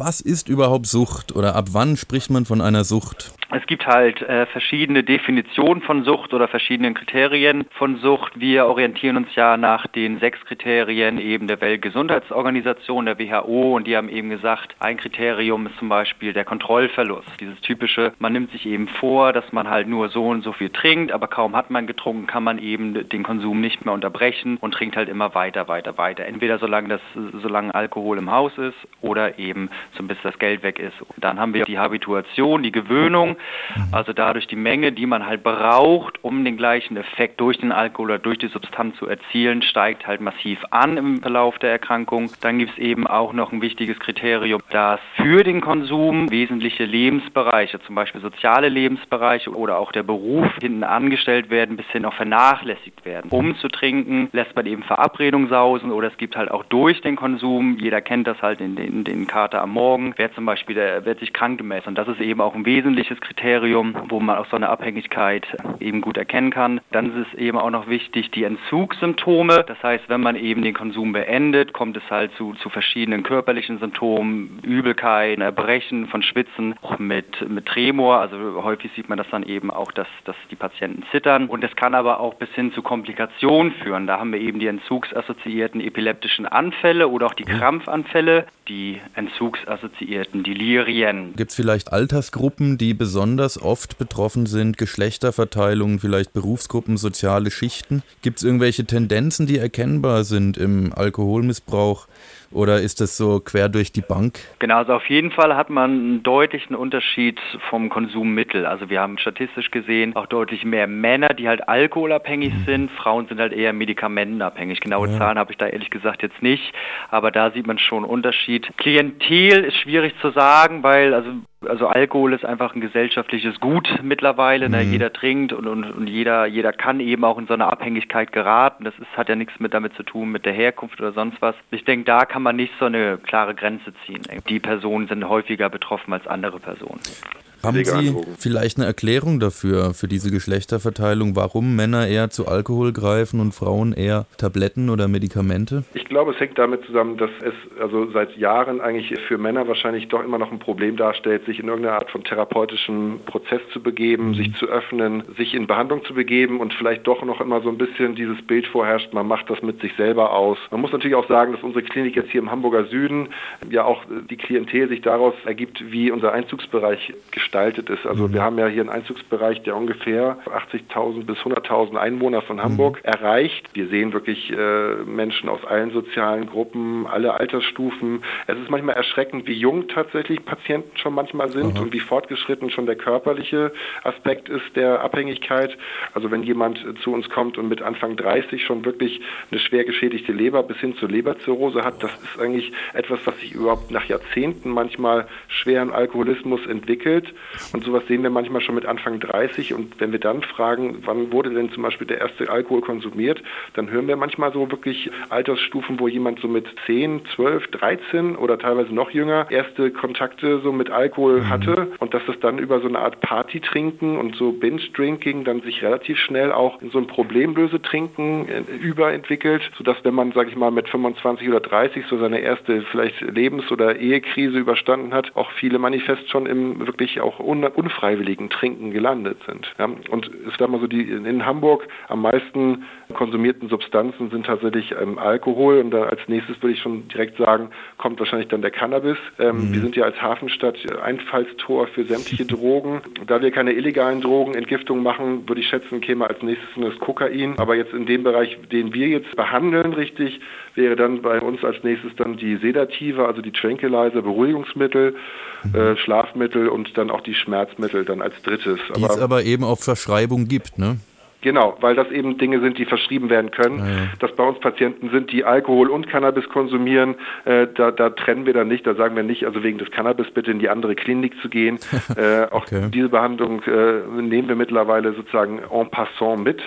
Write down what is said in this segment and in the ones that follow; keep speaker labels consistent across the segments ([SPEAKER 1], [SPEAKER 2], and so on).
[SPEAKER 1] Was ist überhaupt Sucht oder ab wann spricht man von einer Sucht?
[SPEAKER 2] Es gibt halt verschiedene Definitionen von Sucht oder verschiedene Kriterien von Sucht. Wir orientieren uns ja nach den 6 Kriterien eben der Weltgesundheitsorganisation, der WHO, und die haben eben gesagt, ein Kriterium ist zum Beispiel der Kontrollverlust. Dieses typische, man nimmt sich eben vor, dass man halt nur so und so viel trinkt, aber kaum hat man getrunken, kann man eben den Konsum nicht mehr unterbrechen und trinkt halt immer weiter. Entweder solange Alkohol im Haus ist oder eben bis das Geld weg ist. Und dann haben wir die Habituation, die Gewöhnung, also dadurch die Menge, die man halt braucht, um den gleichen Effekt durch den Alkohol oder durch die Substanz zu erzielen, steigt halt massiv an im Verlauf der Erkrankung. Dann gibt es eben auch noch ein wichtiges Kriterium, dass für den Konsum wesentliche Lebensbereiche, zum Beispiel soziale Lebensbereiche oder auch der Beruf hinten angestellt werden, bis hin auch vernachlässigt werden. Um zu trinken, lässt man eben Verabredungen sausen oder es gibt halt auch durch den Konsum, jeder kennt das halt in den Kater am Morgen, wird sich krank gemessen. Und das ist eben auch ein wesentliches Kriterium, wo man auch so eine Abhängigkeit eben gut erkennen kann. Dann ist es eben auch noch wichtig, die Entzugssymptome. Das heißt, wenn man eben den Konsum beendet, kommt es halt zu verschiedenen körperlichen Symptomen, Übelkeit, Erbrechen von Schwitzen, auch mit Tremor. Also häufig sieht man das dann eben auch, dass die Patienten zittern. Und es kann aber auch bis hin zu Komplikationen führen. Da haben wir eben die entzugsassoziierten epileptischen Anfälle oder auch die Krampfanfälle, die entzugsassoziierten Delirien.
[SPEAKER 1] Gibt es vielleicht Altersgruppen, die besonders oft betroffen sind, Geschlechterverteilungen, vielleicht Berufsgruppen, soziale Schichten? Gibt es irgendwelche Tendenzen, die erkennbar sind im Alkoholmissbrauch? Oder ist das so quer durch die Bank?
[SPEAKER 2] Genau, also auf jeden Fall hat man einen deutlichen Unterschied vom Konsummittel. Also wir haben statistisch gesehen auch deutlich mehr Männer, die halt alkoholabhängig sind. Frauen sind halt eher medikamentenabhängig. Genaue Zahlen habe ich da ehrlich gesagt jetzt nicht. Aber da sieht man schon einen Unterschied. Klientel ist schwierig zu sagen, weil also Alkohol ist einfach ein gesellschaftliches Gut mittlerweile. Ne? Jeder trinkt und jeder kann eben auch in so eine Abhängigkeit geraten. Hat ja nichts damit zu tun mit der Herkunft oder sonst was. Ich denke, da kann man nicht so eine klare Grenze ziehen. Die Personen sind häufiger betroffen als andere Personen.
[SPEAKER 1] Haben Sie vielleicht eine Erklärung dafür, für diese Geschlechterverteilung, warum Männer eher zu Alkohol greifen und Frauen eher Tabletten oder Medikamente?
[SPEAKER 3] Ich glaube, es hängt damit zusammen, dass es also seit Jahren eigentlich für Männer wahrscheinlich doch immer noch ein Problem darstellt, sich in irgendeine Art von therapeutischem Prozess zu begeben, sich zu öffnen, sich in Behandlung zu begeben und vielleicht doch noch immer so ein bisschen dieses Bild vorherrscht, man macht das mit sich selber aus. Man muss natürlich auch sagen, dass unsere Klinik jetzt hier im Hamburger Süden ja auch die Klientel sich daraus ergibt, wie unser Einzugsbereich gestaltet ist. Also wir haben ja hier einen Einzugsbereich, der ungefähr 80.000 bis 100.000 Einwohner von Hamburg erreicht. Wir sehen wirklich Menschen aus allen sozialen Gruppen, alle Altersstufen. Es ist manchmal erschreckend, wie jung tatsächlich Patienten schon manchmal sind und wie fortgeschritten schon der körperliche Aspekt ist der Abhängigkeit. Also wenn jemand zu uns kommt und mit Anfang 30 schon wirklich eine schwer geschädigte Leber bis hin zur Leberzirrhose hat, das ist eigentlich etwas, was sich überhaupt nach Jahrzehnten manchmal schweren Alkoholismus entwickelt. Und sowas sehen wir manchmal schon mit Anfang 30. Und wenn wir dann fragen, wann wurde denn zum Beispiel der erste Alkohol konsumiert, dann hören wir manchmal so wirklich Altersstufen, wo jemand so mit 10, 12, 13 oder teilweise noch jünger erste Kontakte so mit Alkohol hatte und dass das dann über so eine Art Party-Trinken und so Binge-Drinking dann sich relativ schnell auch in so ein Problemlöse-Trinken überentwickelt, sodass wenn man, sage ich mal, mit 25 oder 30 so seine erste vielleicht Lebens- oder Ehekrise überstanden hat, auch viele manifest schon im wirklich auch unfreiwilligen Trinken gelandet sind. Ja, und ich sag mal so, die in Hamburg am meisten konsumierten Substanzen sind tatsächlich Alkohol und da als nächstes würde ich schon direkt sagen, kommt wahrscheinlich dann der Cannabis. Wir sind ja als Hafenstadt Einfallstor für sämtliche Drogen. Da wir keine illegalen Drogenentgiftungen machen, würde ich schätzen, käme als nächstes das Kokain. Aber jetzt in dem Bereich, den wir jetzt behandeln, richtig, wäre dann bei uns als nächstes dann die Sedative, also die Tranquilizer, Beruhigungsmittel, Schlafmittel und dann auch die Schmerzmittel dann als drittes.
[SPEAKER 1] Die es aber eben auf Verschreibung gibt, ne?
[SPEAKER 3] Genau, weil das eben Dinge sind, die verschrieben werden können. Ja. Dass bei uns Patienten sind, die Alkohol und Cannabis konsumieren, da trennen wir dann nicht, da sagen wir nicht, also wegen des Cannabis bitte in die andere Klinik zu gehen. Auch diese Behandlung nehmen wir mittlerweile sozusagen en passant mit,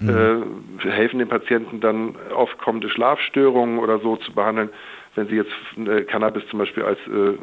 [SPEAKER 3] helfen den Patienten dann aufkommende Schlafstörungen oder so zu behandeln. Wenn Sie jetzt Cannabis zum Beispiel als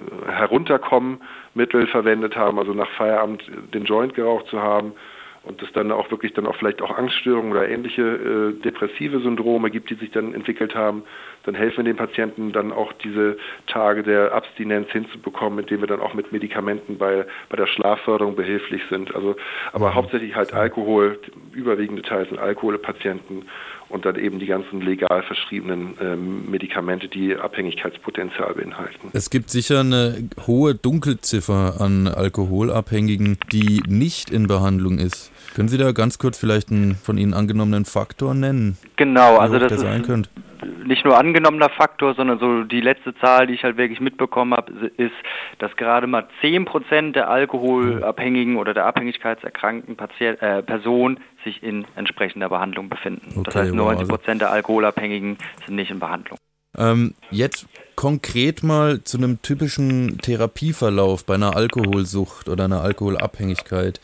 [SPEAKER 3] Herunterkommen-Mittel verwendet haben, also nach Feierabend den Joint geraucht zu haben, und es dann auch wirklich dann auch vielleicht auch Angststörungen oder ähnliche depressive Syndrome gibt, die sich dann entwickelt haben, dann helfen wir den Patienten dann auch diese Tage der Abstinenz hinzubekommen, indem wir dann auch mit Medikamenten bei der Schlafförderung behilflich sind. Also, aber hauptsächlich halt Alkohol, überwiegende Teil sind Alkoholpatienten und dann eben die ganzen legal verschriebenen Medikamente, die Abhängigkeitspotenzial beinhalten.
[SPEAKER 1] Es gibt sicher eine hohe Dunkelziffer an Alkoholabhängigen, die nicht in Behandlung ist. Können Sie da ganz kurz vielleicht einen von Ihnen angenommenen Faktor nennen?
[SPEAKER 2] Genau, also
[SPEAKER 1] das
[SPEAKER 2] ist
[SPEAKER 1] sein könnte?
[SPEAKER 2] Nicht nur angenommener Faktor, sondern so die letzte Zahl, die ich halt wirklich mitbekommen habe, ist, dass gerade mal 10% der alkoholabhängigen oder der abhängigkeitserkrankten Personen sich in entsprechender Behandlung befinden. Okay, das heißt, 90% der Alkoholabhängigen sind nicht in Behandlung.
[SPEAKER 1] Jetzt konkret mal zu einem typischen Therapieverlauf bei einer Alkoholsucht oder einer Alkoholabhängigkeit.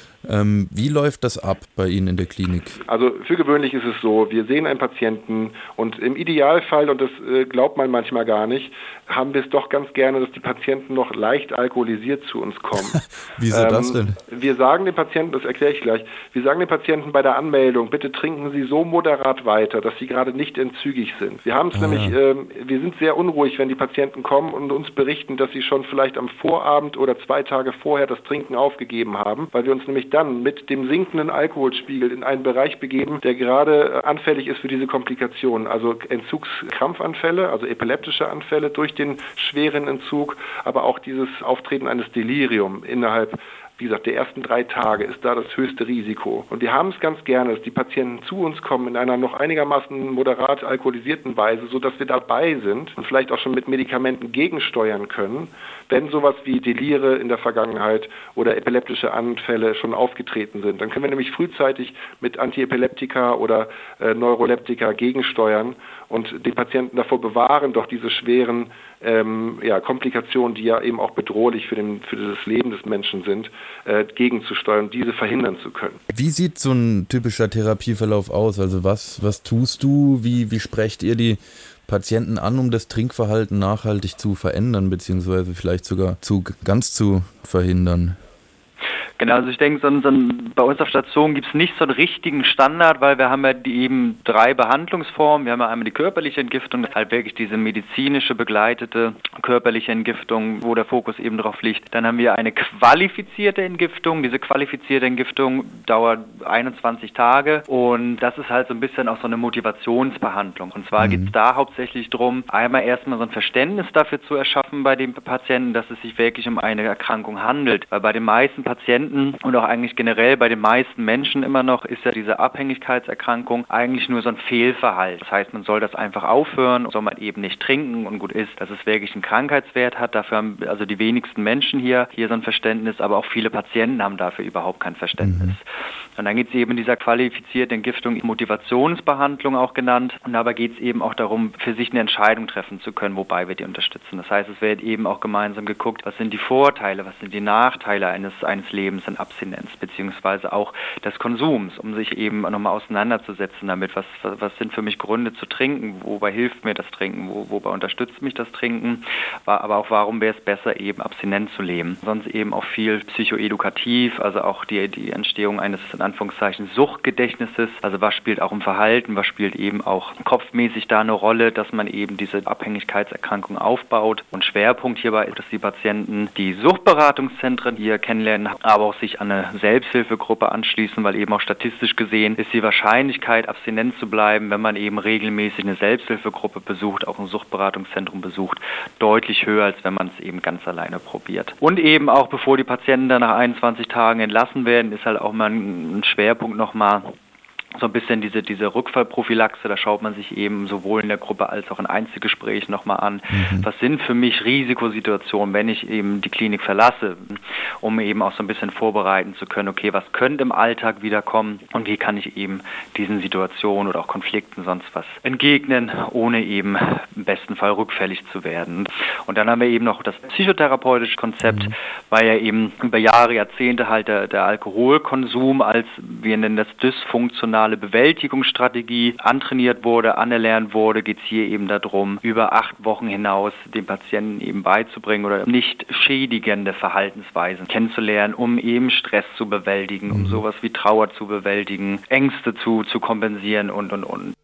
[SPEAKER 1] Wie läuft das ab bei Ihnen in der Klinik?
[SPEAKER 3] Also für gewöhnlich ist es so, wir sehen einen Patienten und im Idealfall, und das glaubt man manchmal gar nicht, haben wir es doch ganz gerne, dass die Patienten noch leicht alkoholisiert zu uns kommen.
[SPEAKER 1] Wieso das denn?
[SPEAKER 3] Wir sagen den Patienten, das erkläre ich gleich, wir sagen den Patienten bei der Anmeldung, bitte trinken Sie so moderat weiter, dass Sie gerade nicht entzügig sind. Wir haben es nämlich, wir sind sehr unruhig, wenn die Patienten kommen und uns berichten, dass sie schon vielleicht am Vorabend oder 2 Tage vorher das Trinken aufgegeben haben, weil wir uns nämlich dann mit dem sinkenden Alkoholspiegel in einen Bereich begeben, der gerade anfällig ist für diese Komplikationen, also Entzugskrampfanfälle, also epileptische Anfälle durch den schweren Entzug, aber auch dieses Auftreten eines Delirium innerhalb, wie gesagt, der ersten 3 Tage ist da das höchste Risiko. Und wir haben es ganz gerne, dass die Patienten zu uns kommen in einer noch einigermaßen moderat alkoholisierten Weise, sodass wir dabei sind und vielleicht auch schon mit Medikamenten gegensteuern können, wenn sowas wie Delire in der Vergangenheit oder epileptische Anfälle schon aufgetreten sind. Dann können wir nämlich frühzeitig mit Antiepileptika oder Neuroleptika gegensteuern und den Patienten davor bewahren, doch diese schweren Komplikationen, die ja eben auch bedrohlich für das Leben des Menschen sind, gegenzusteuern, diese verhindern zu können.
[SPEAKER 1] Wie sieht so ein typischer Therapieverlauf aus? Also was tust du? Wie sprecht ihr die Patienten an, um das Trinkverhalten nachhaltig zu verändern, beziehungsweise vielleicht sogar ganz zu verhindern?
[SPEAKER 2] Genau, also ich denke, bei uns auf Station gibt es nicht so einen richtigen Standard, weil wir haben ja eben 3 Behandlungsformen. Wir haben ja einmal die körperliche Entgiftung, das ist halt wirklich diese medizinische begleitete körperliche Entgiftung, wo der Fokus eben drauf liegt. Dann haben wir eine qualifizierte Entgiftung. Diese qualifizierte Entgiftung dauert 21 Tage und das ist halt so ein bisschen auch so eine Motivationsbehandlung. Und zwar geht es da hauptsächlich darum, einmal erstmal so ein Verständnis dafür zu erschaffen bei den Patienten, dass es sich wirklich um eine Erkrankung handelt. Weil bei den meisten Patienten und auch eigentlich generell bei den meisten Menschen immer noch ist ja diese Abhängigkeitserkrankung eigentlich nur so ein Fehlverhalten. Das heißt, man soll das einfach aufhören, soll man eben nicht trinken und gut ist, dass es wirklich einen Krankheitswert hat. Dafür haben also die wenigsten Menschen hier so ein Verständnis, aber auch viele Patienten haben dafür überhaupt kein Verständnis. Und dann geht es eben in dieser qualifizierten Entgiftung, Motivationsbehandlung auch genannt. Und dabei geht es eben auch darum, für sich eine Entscheidung treffen zu können, wobei wir die unterstützen. Das heißt, es wird eben auch gemeinsam geguckt, was sind die Vorteile, was sind die Nachteile eines Lebens in Abstinenz, beziehungsweise auch des Konsums, um sich eben nochmal auseinanderzusetzen damit, was sind für mich Gründe zu trinken, wobei hilft mir das Trinken, wobei unterstützt mich das Trinken, aber auch warum wäre es besser, eben abstinent zu leben. Sonst eben auch viel psychoedukativ, also auch die Entstehung eines, in Anführungszeichen, Suchtgedächtnisses, also was spielt auch im Verhalten, was spielt eben auch kopfmäßig da eine Rolle, dass man eben diese Abhängigkeitserkrankung aufbaut und Schwerpunkt hierbei ist, dass die Patienten die Suchtberatungszentren hier kennenlernen, aber auch sich an eine Selbsthilfegruppe anschließen, weil eben auch statistisch gesehen ist die Wahrscheinlichkeit, abstinent zu bleiben, wenn man eben regelmäßig eine Selbsthilfegruppe besucht, auch ein Suchtberatungszentrum besucht, deutlich höher, als wenn man es eben ganz alleine probiert. Und eben auch, bevor die Patienten dann nach 21 Tagen entlassen werden, ist halt auch mal ein Schwerpunkt nochmal so ein bisschen diese Rückfallprophylaxe, da schaut man sich eben sowohl in der Gruppe als auch in Einzelgesprächen nochmal an, was sind für mich Risikosituationen, wenn ich eben die Klinik verlasse, um eben auch so ein bisschen vorbereiten zu können, okay, was könnte im Alltag wiederkommen und wie kann ich eben diesen Situationen oder auch Konflikten sonst was entgegnen, ohne eben im besten Fall rückfällig zu werden. Und dann haben wir eben noch das psychotherapeutische Konzept, weil ja eben über Jahre, Jahrzehnte halt der Alkoholkonsum als, wir nennen das dysfunktionale Bewältigungsstrategie antrainiert wurde, anerlernt wurde, geht es hier eben darum, über 8 Wochen hinaus den Patienten eben beizubringen oder nicht schädigende Verhaltensweisen kennenzulernen, um eben Stress zu bewältigen, um sowas wie Trauer zu bewältigen, Ängste zu kompensieren und.